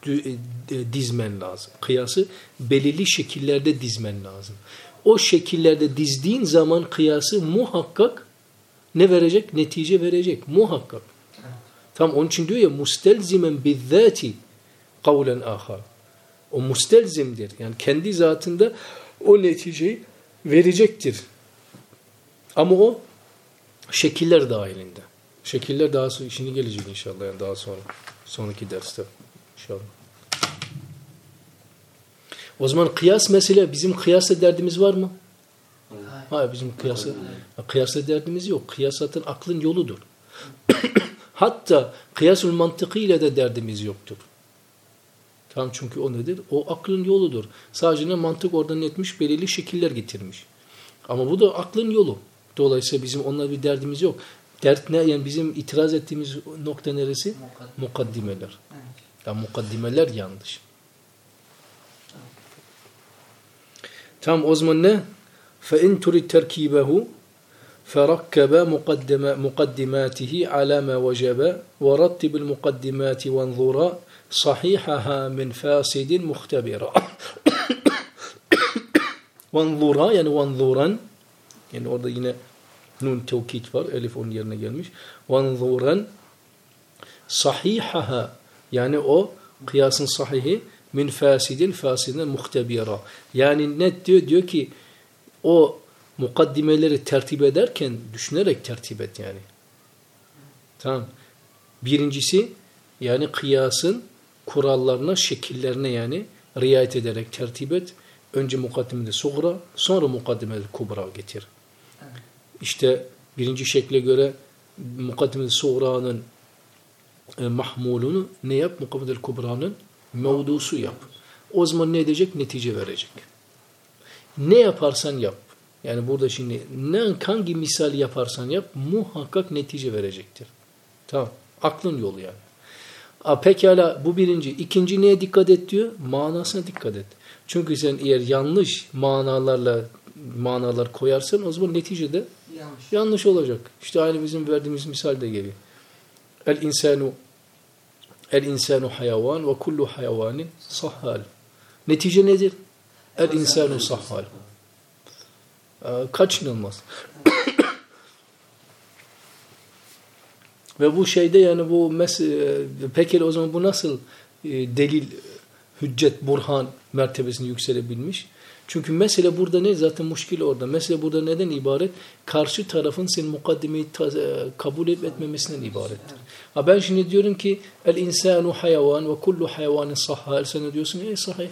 dizmen lazım. Kıyası belirli şekillerde dizmen lazım. O şekillerde dizdiğin zaman kıyası muhakkak ne verecek? Netice verecek. Muhakkak. Tam onun için diyor ya mustelzimen bizzati kavlen ahar. O mustelzimdir. Yani kendi zatında o neticeyi verecektir. Ama o şekiller dahilinde. Şekiller daha sonra işini gelecek inşallah yani daha sonra sonraki derste inşallah. O zaman kıyas mesele bizim kıyasla derdimiz var mı? Hayır, bizim kıyasla kıyasla derdimiz yok. Kıyas zaten aklın yoludur. Hatta kıyasul mantıkıyla da derdimiz yoktur. Tamam, çünkü o nedir? O aklın yoludur. Sadece mantık oradan etmiş, belirli şekiller getirmiş. Ama bu da aklın yolu. Dolayısıyla bizim onunla bir derdimiz yok. Dert ne? Yani bizim itiraz ettiğimiz nokta neresi? Mukaddimeler. Evet. Yani mukaddimeler yanlış. Tamam, o zaman ne? فَاِنْ تُرِ تَرْكِيبَهُ فَرَكَّبَ مُقَدِّمَاتِهِ عَلَى مَا وَجَبَ وَرَتِّبِ الْمُقَدِّمَاتِ وَانْظُرَ صَحِيحَهَا مِنْ فَاسِدٍ مُخْتَبِرًا. وَانْظُرَ yani وَانْظُرًا, yani orada yine nun tevkit var. Elif onun yerine gelmiş. وَانْظُرًا صَحِيحَهَا yani o kıyasın sahihi min fasidin fasidin muhtebira. Yani net diyor? Diyor ki o mukaddimeleri tertip ederken düşünerek tertip et yani. Tamam. Birincisi yani kıyasın kurallarına, şekillerine yani riayet ederek tertip et. Önce mukaddimede sugra, sonra mukaddimede kubra getir. İşte birinci şekle göre mukaddimede sugra'nın e, mahmulunu ne yap? Mukaddimede kubra'nın mevdusu yap. O zaman ne edecek? Netice verecek. Ne yaparsan yap. Yani burada şimdi ne, hangi misal yaparsan yap muhakkak netice verecektir. Tamam. Aklın yolu yani. A, pekala bu birinci. İkinci neye dikkat et diyor? Manasına dikkat et. Çünkü sen eğer yanlış manalarla manalar koyarsan o zaman neticede yanlış, yanlış olacak. İşte aynı bizim verdiğimiz misalde gibi. El insanu el insanu hayvan ve kullu hayvanin sahhal. Netice nedir? El insanu sahhal. Kaçınılmaz. Ve bu şeyde yani bu mes- peki o zaman bu nasıl e, delil, hüccet, burhan mertebesine yükselebilmiş? Çünkü mesele burada ne? Zaten muşkil orada. Mesele burada neden ibaret? Karşı tarafın senin mukaddimeyi kabul etmemesinden ibarettir. Ha ben şimdi diyorum ki el insanu hayvan ve kullu hayvanin sahhal. Sen ne diyorsun? Ey sahih.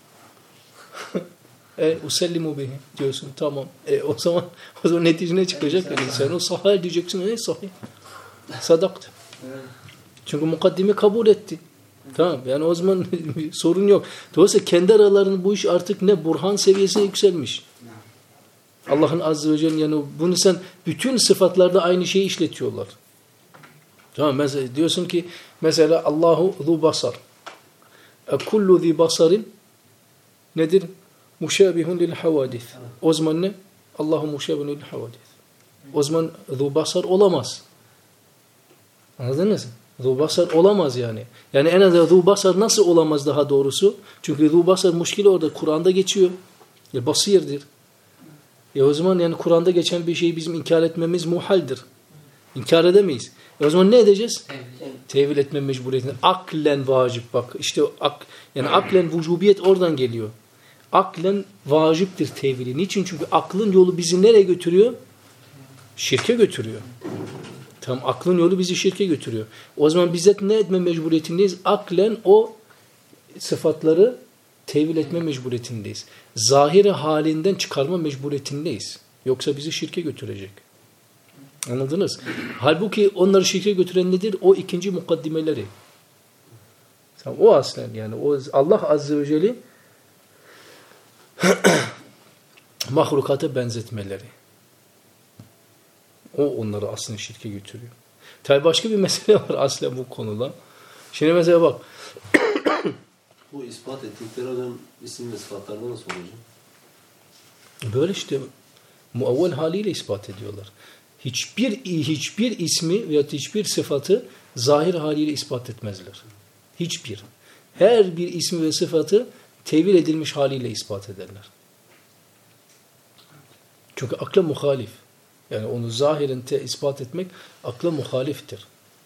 E usellimu bihi diyorsun. Tamam. E o zaman o zaman netice ne çıkacak? El insanu sahhal diyeceksin. Ey sahih. Sadaktı. Çünkü mukaddime kabul etti. Tamam. Yani o zaman sorun yok. Dolayısıyla kendi aralarında bu iş artık ne? Burhan seviyesine yükselmiş. Allah'ın azze ve celle yani bunu sen bütün sıfatlarda aynı şeyi işletiyorlar. Tamam. Mesela diyorsun ki mesela Allahu zu basar. E kullu zi basarin nedir? Muşabihun lil havadis. O zaman ne? Allahu muşabihun lil havadis. O zaman zu basar olamaz. Anladınız mı? Zu basar olamaz yani. Yani en azından zu basar nasıl olamaz daha doğrusu? Çünkü zu basar muşkil orada Kur'an'da geçiyor. Ya basirdir. E o zaman yani Kur'an'da geçen bir şeyi bizim inkar etmemiz muhaldir. İnkar edemeyiz. E o zaman ne edeceğiz? Tevil, Tevil etme mecburiyetine. Aklen vacip bak. İşte ak, yani aklen vücubiyet oradan geliyor. Aklen vaciptir tevili. Niçin? Çünkü aklın yolu bizi nereye götürüyor? Şirke götürüyor. Tam aklın yolu bizi şirke götürüyor. O zaman bizzat ne etme mecburiyetindeyiz? Aklen o sıfatları tevil etme mecburiyetindeyiz. Zahiri halinden çıkarma mecburiyetindeyiz. Yoksa bizi şirke götürecek. Anladınız? Halbuki onları şirke götüren nedir? O ikinci mukaddimeleri. Tamam, o aslen yani o Allah azze ve celle mahlukata benzetmeleri. O onları aslında şirke götürüyor. Tabi başka bir mesele var aslında bu konuda. Şimdi mesela bak. Bu ispat ettikleri adam isim ve sıfatlarda nasıl olacak? Böyle işte muavvel haliyle ispat ediyorlar. Hiçbir hiçbir ismi veya hiçbir sıfatı zahir haliyle ispat etmezler. Hiçbir. Her bir ismi ve sıfatı tevil edilmiş haliyle ispat ederler. Çünkü akla muhalif. Yani onu zahiren te ispat etmek akla muhaliftir.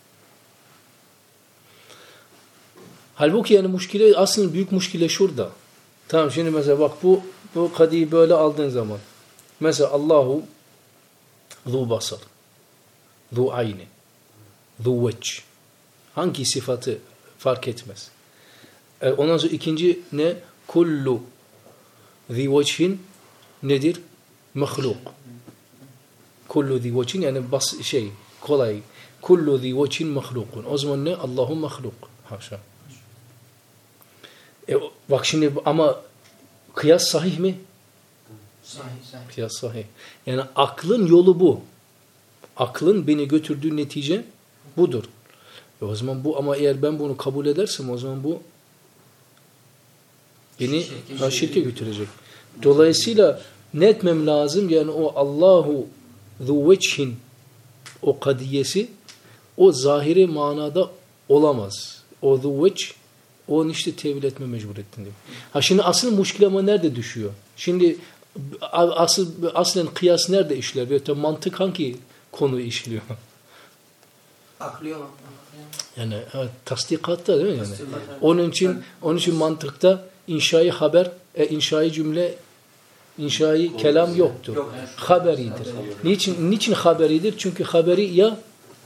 Halbuki yani muşkile, aslında büyük muşkile şurada. Tamam şimdi mesela bak bu bu kadiyi böyle aldığın zaman. Mesela Allahu zu basar, zu ayni, zu veç. Hangi sıfatı fark etmez. E, ondan sonra ikinci ne? Kullu zi veçhin nedir? Mahluk. Kullu zi veçhin yani bas şey kolay. Kullu zi veçhin mahlukun. O zaman ne? Allahu mahluk. Haşa. E, bak şimdi ama kıyas sahih mi? Sahih, sahih. Kıyas sahih. Yani aklın yolu bu. Aklın beni götürdüğü netice budur. E o zaman bu ama eğer ben bunu kabul edersem o zaman bu beni şirke, şirke götürecek. Dolayısıyla ne etmem lazım? Yani o Allahu zu veçhin o kadiyesi o zahiri manada olamaz. O zu veç onu işte tevil etme mecburiyetinde. Ha şimdi asıl muşkil ama nerede düşüyor? Şimdi asıl aslen kıyas nerede işler? Veyahut da mantık hangi konu işliyor? Aklı olan. Yani evet, tasdikatta değil mi yani? Onun için onun için mantıkta inşai haber, e, inşai cümle, inşai kelam yoktur. Yok. Haberidir. Niçin niçin haberidir? Çünkü haberi ya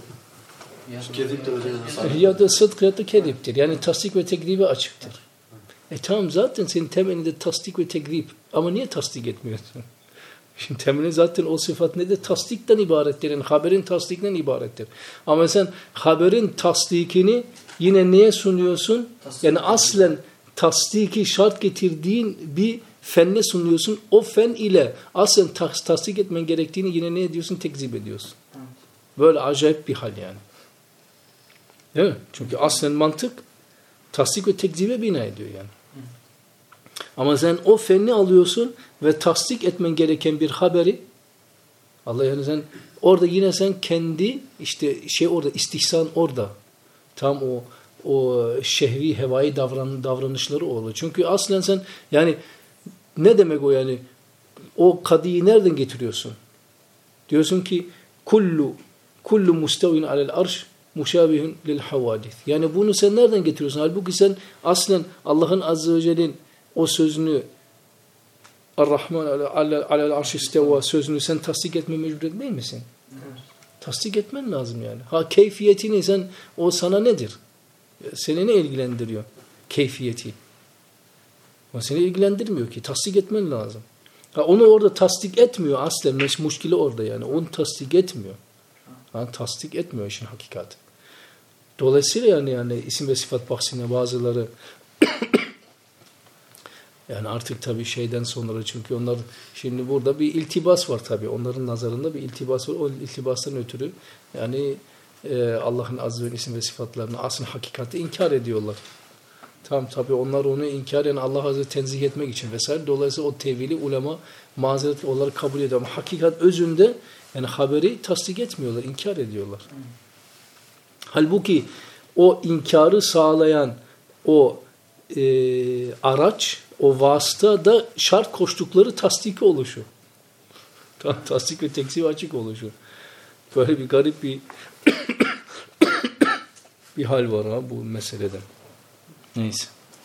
Kediptir hocam. ya da sıdk ya da kediptir. Yani tasdik ve tekzibe açıktır. E tamam zaten senin temelinde tasdik ve tekzip. Ama niye tasdik etmiyorsun? Şimdi temelin zaten o sıfat nedir? Tasdikten ibarettir. Yani haberin tasdikten ibarettir. Ama sen haberin tasdikini yine neye sunuyorsun? Tasdik. Yani aslen tasdiki şart getirdiğin bir fenne sunuyorsun. O fen ile aslen tas tasdik etmen gerektiğini yine ne ediyorsun? Tekzip ediyorsun. Böyle acayip bir hal yani. Değil mi? Çünkü aslen mantık tasdik ve tekzibe bina ediyor yani. Ama sen o fenni alıyorsun ve tasdik etmen gereken bir haberi Allah yani sen orada yine sen kendi işte şey orada istihsan orada tam o o şehvi hevai davran, davranışları oluyor. Çünkü aslen sen yani ne demek o yani o kadiyi nereden getiriyorsun? Diyorsun ki kullu kullu mustavin alel arş muşabihun lil havadis. Yani bunu sen nereden getiriyorsun? Halbuki sen aslen Allah'ın azze ve celle'nin o sözünü Ar-Rahman alel arş isteva sözünü sen tasdik etme mecbur değil misin? Evet. Tasdik etmen lazım yani. Ha keyfiyetini sen o sana nedir? Seni ne ilgilendiriyor? Keyfiyeti. O seni ilgilendirmiyor ki. Tasdik etmen lazım. Ha onu orada tasdik etmiyor aslen. Muşkili orada yani. Onu tasdik etmiyor. Ha, tasdik etmiyor işin hakikati. Dolayısıyla yani yani isim ve sıfat bahsine bazıları yani artık tabii şeyden sonra çünkü onlar şimdi burada bir iltibas var tabii. Onların nazarında bir iltibas var. O iltibastan ötürü yani e, Allah'ın azze ve isim ve sıfatlarını asıl hakikati inkar ediyorlar. Tamam tabii onlar onu inkar yani Allah azze tenzih etmek için vesaire. Dolayısıyla o tevili ulema mazeret olarak kabul ediyor. Ama hakikat özünde yani haberi tasdik etmiyorlar, inkar ediyorlar. Hmm. Halbuki o inkarı sağlayan o e, araç, o vasıta da şart koştukları tasdiki oluşu. Tasdik ve tekzip açık oluşu. Böyle bir garip bir bir hal var ha bu meselede. Neyse.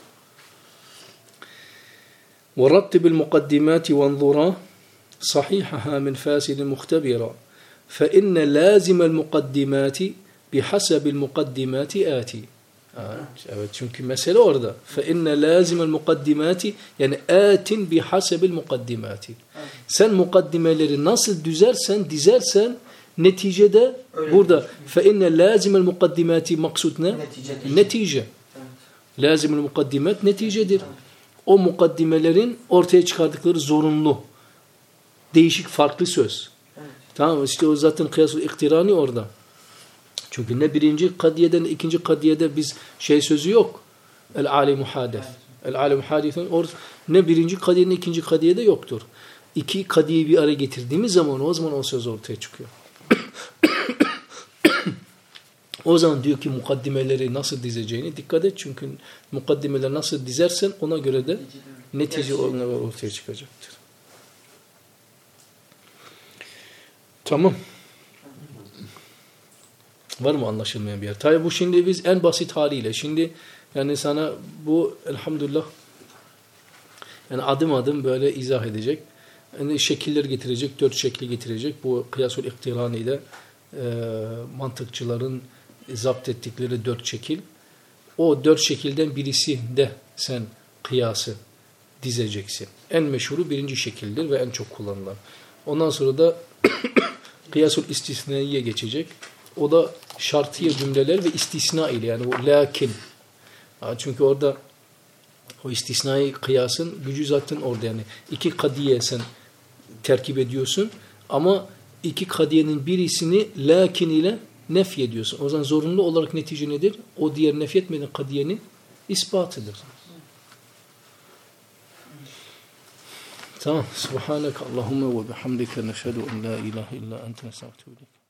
وَرَتِّبِ الْمُقَدِّمَاتِ وَانْظُرَا صَحِيحَهَا مِنْ فَاسِدٍ مُخْتَبِرًا فَإِنَّ لَازِمَ الْمُقَدِّمَاتِ بِحَسَبِ الْمُقَدِّمَاتِ آتِ Evet, evet çünkü mesele orada. فَاِنَّ لَازِمَ الْمُقَدِّمَاتِ yani اَاتٍ بِحَسَبِ الْمُقَدِّمَاتِ sen mukaddimeleri nasıl düzersen, dizersen neticede öyle burada فَاِنَّ لَازِمَ الْمُقَدِّمَاتِ maksud ne? Netice. Netice. Evet. Lazim-ül mukaddimat neticedir. Evet. O mukaddimelerin ortaya çıkardıkları zorunlu, değişik, farklı söz. Evet. Tamam işte o zaten kıyas-ül iktirani orada. Çünkü ne birinci kadiyede ne ikinci kadiyede biz şey sözü yok. El-alemu hadis. El-alemu hadisen ne birinci kadiye ne ikinci kadiyede yoktur. İki kadiyeyi bir araya getirdiğimiz zaman o zaman o söz ortaya çıkıyor. O zaman diyor ki mukaddimeleri nasıl dizeceğini dikkat et. Çünkü mukaddimeleri nasıl dizersen ona göre de netice ortaya çıkacaktır. Tamam. Var mı anlaşılmayan bir yer? Tabi bu şimdi biz en basit haliyle. Şimdi yani sana bu elhamdülillah yani adım adım böyle izah edecek. Yani şekiller getirecek, dört şekli getirecek. Bu kıyas-ül iktirani'de e, mantıkçıların zapt ettikleri dört şekil. O dört şekilden birisi de sen kıyası dizeceksin. En meşhuru birinci şekildir ve en çok kullanılan. Ondan sonra da kıyas-ül istisnaiye geçecek. O da şartiye cümleler ve istisna ile yani o lakin. Çünkü orada o istisnai kıyasın gücü zaten orada yani. İki kadiye sen terkip ediyorsun ama iki kadiyenin birisini lakin ile nef ediyorsun. O zaman zorunlu olarak netice nedir? O diğer nef etmeden kadiyenin ispatıdır. Tamam. Subhaneke Allahümme ve bihamdike neşhedü en la ilahe illa ente nestağfiruke.